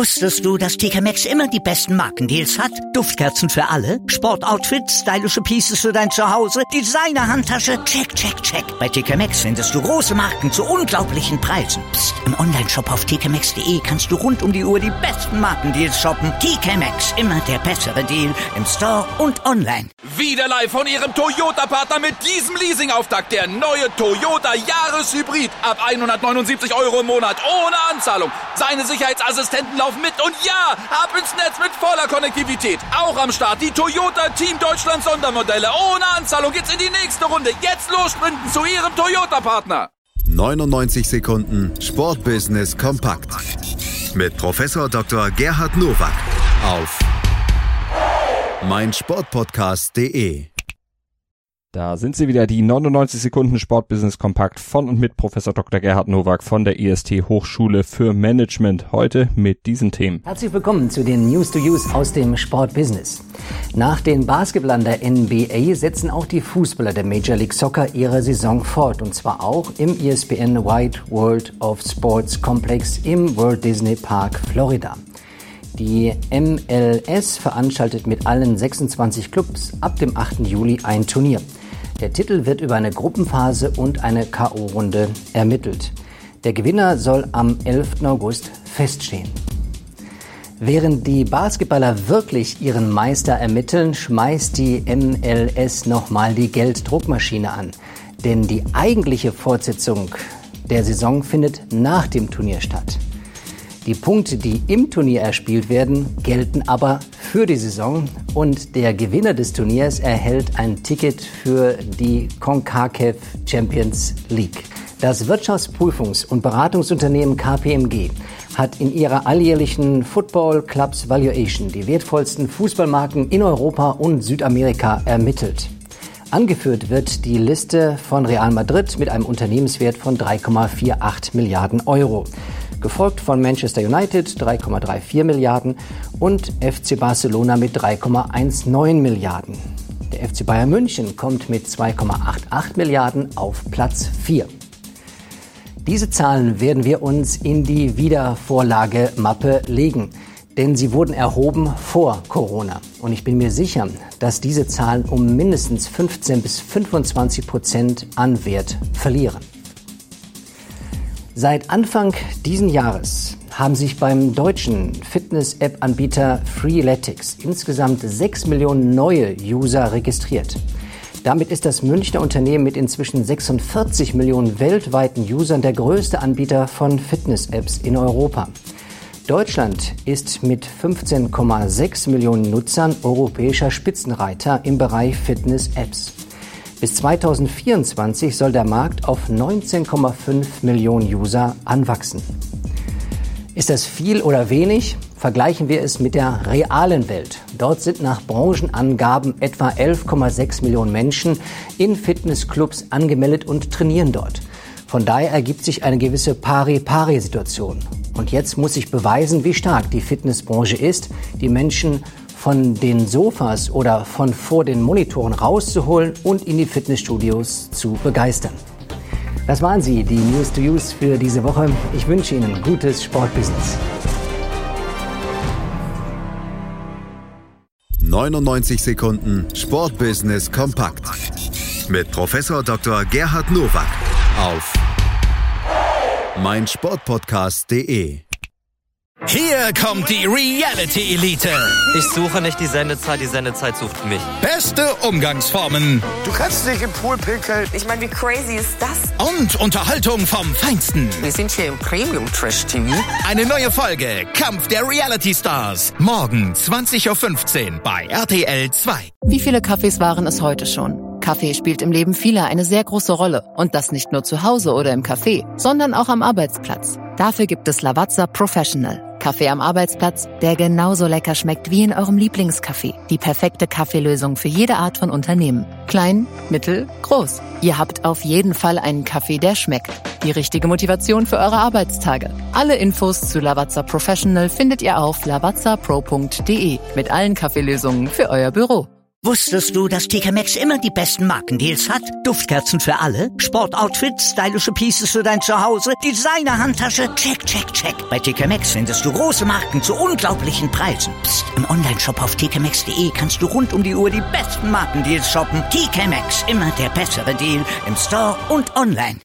Wusstest du, dass TK Maxx immer die besten Markendeals hat? Duftkerzen für alle, Sportoutfits, stylische Pieces für dein Zuhause, Designer-Handtasche, check, check, check. Bei TK Maxx findest du große Marken zu unglaublichen Preisen. Psst. Im Onlineshop auf tkmaxx.de kannst du rund um die Uhr die besten Markendeals shoppen. TK Maxx, immer der bessere Deal im Store und online. Wieder live von Ihrem Toyota-Partner mit diesem Leasing-Auftakt. Der neue Toyota Jahreshybrid. Ab 179 € im Monat. Ohne Anzahlung. Seine Sicherheitsassistenten laufen mit. Und ja, ab ins Netz mit voller Konnektivität. Auch am Start die Toyota Team Deutschland Sondermodelle. Ohne Anzahlung geht's in die nächste Runde. Jetzt los sprinten zu Ihrem Toyota-Partner. 99 Sekunden Sportbusiness kompakt. Mit Professor Dr. Gerhard Nowak auf meinsportpodcast.de. Da sind sie wieder, die 99 Sekunden Sportbusiness kompakt von und mit Professor Dr. Gerhard Nowak von der IST Hochschule für Management. Heute mit diesen Themen. Herzlich willkommen zu den News to Use aus dem Sportbusiness. Nach den Basketballern der NBA setzen auch die Fußballer der Major League Soccer ihre Saison fort. Und zwar auch im ESPN Wide World of Sports Complex im Walt Disney Park, Florida. Die MLS veranstaltet mit allen 26 Clubs ab dem 8. Juli ein Turnier. Der Titel wird über eine Gruppenphase und eine K.O.-Runde ermittelt. Der Gewinner soll am 11. August feststehen. Während die Basketballer wirklich ihren Meister ermitteln, schmeißt die MLS nochmal die Gelddruckmaschine an. Denn die eigentliche Fortsetzung der Saison findet nach dem Turnier statt. Die Punkte, die im Turnier erspielt werden, gelten aber für die Saison und der Gewinner des Turniers erhält ein Ticket für die CONCACAF Champions League. Das Wirtschaftsprüfungs- und Beratungsunternehmen KPMG hat in ihrer alljährlichen Football Clubs Valuation die wertvollsten Fußballmarken in Europa und Südamerika ermittelt. Angeführt wird die Liste von Real Madrid mit einem Unternehmenswert von 3,48 Milliarden Euro. Gefolgt von Manchester United 3,34 Milliarden und FC Barcelona mit 3,19 Milliarden. Der FC Bayern München kommt mit 2,88 Milliarden auf Platz 4. Diese Zahlen werden wir uns in die Wiedervorlagemappe legen, denn sie wurden erhoben vor Corona. Und ich bin mir sicher, dass diese Zahlen um mindestens 15-25% an Wert verlieren. Seit Anfang diesen Jahres haben sich beim deutschen Fitness-App-Anbieter Freeletics insgesamt 6 Millionen neue User registriert. Damit ist das Münchner Unternehmen mit inzwischen 46 Millionen weltweiten Usern der größte Anbieter von Fitness-Apps in Europa. Deutschland ist mit 15,6 Millionen Nutzern europäischer Spitzenreiter im Bereich Fitness-Apps. Bis 2024 soll der Markt auf 19,5 Millionen User anwachsen. Ist das viel oder wenig? Vergleichen wir es mit der realen Welt. Dort sind nach Branchenangaben etwa 11,6 Millionen Menschen in Fitnessclubs angemeldet und trainieren dort. Von daher ergibt sich eine gewisse Pari-Pari-Situation. Und jetzt muss sich beweisen, wie stark die Fitnessbranche ist, die Menschen von den Sofas oder von vor den Monitoren rauszuholen und in die Fitnessstudios zu begeistern. Das waren sie, die News to Use für diese Woche. Ich wünsche Ihnen gutes Sportbusiness. 99 Sekunden Sportbusiness kompakt. Mit Professor Dr. Gerhard Nowak auf meinsportpodcast.de. Hier kommt die Reality Elite. Ich suche nicht die Sendezeit sucht mich. Beste Umgangsformen. Du kannst nicht im Pool pinkeln. Ich meine, wie crazy ist das? Und Unterhaltung vom Feinsten. Wir sind hier im Premium Trash TV. Eine neue Folge Kampf der Reality Stars. Morgen 20.15 Uhr bei RTL 2. Wie viele Kaffees waren es heute schon? Kaffee spielt im Leben vieler eine sehr große Rolle. Und das nicht nur zu Hause oder im Café, sondern auch am Arbeitsplatz. Dafür gibt es Lavazza Professional. Kaffee am Arbeitsplatz, der genauso lecker schmeckt wie in eurem Lieblingscafé. Die perfekte Kaffeelösung für jede Art von Unternehmen. Klein, mittel, groß. Ihr habt auf jeden Fall einen Kaffee, der schmeckt. Die richtige Motivation für eure Arbeitstage. Alle Infos zu Lavazza Professional findet ihr auf lavazzapro.de mit allen Kaffeelösungen für euer Büro. Wusstest du, dass TK Maxx immer die besten Markendeals hat? Duftkerzen für alle, Sportoutfits, stylische Pieces für dein Zuhause, Designer-Handtasche, check, check, check. Bei TK Maxx findest du große Marken zu unglaublichen Preisen. Psst. Im Onlineshop auf tkmaxx.de kannst du rund um die Uhr die besten Markendeals shoppen. TK Maxx, immer der bessere Deal im Store und online.